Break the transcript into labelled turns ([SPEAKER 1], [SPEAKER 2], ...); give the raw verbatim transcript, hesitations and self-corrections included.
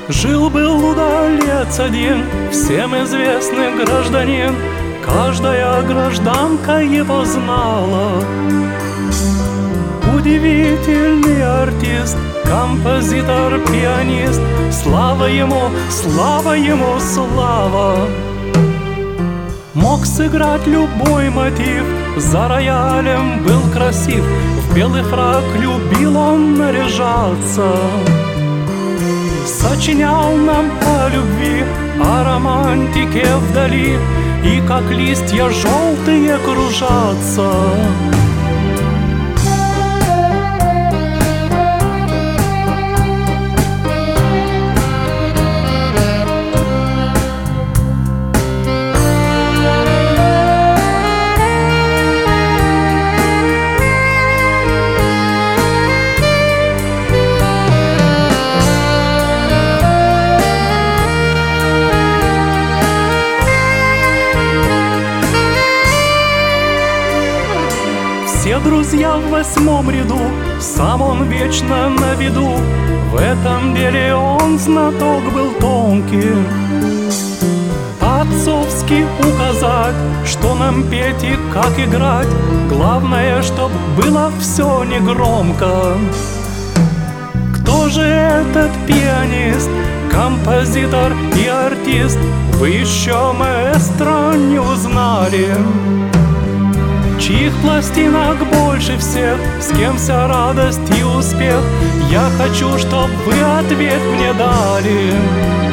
[SPEAKER 1] Жил-был удалец один, всем известный гражданин, каждая гражданка его знала. Удивительный артист, композитор, пианист, слава ему, слава ему, слава. Мог сыграть любой мотив, за роялем был красив, в белый фрак любил он наряжаться. Сочинял нам о любви, о романтике вдали, и как листья желтые кружатся. Все друзья в восьмом ряду, сам он вечно на виду. В этом деле он знаток был тонкий. Отцовски указать, что нам петь и как играть, главное, чтоб было все негромко. Кто же этот пианист, композитор и артист? Вы еще маэстро не узнали. Чьих пластинок больше всех, с кем вся радость и успех? Я хочу, чтоб вы ответ мне дали.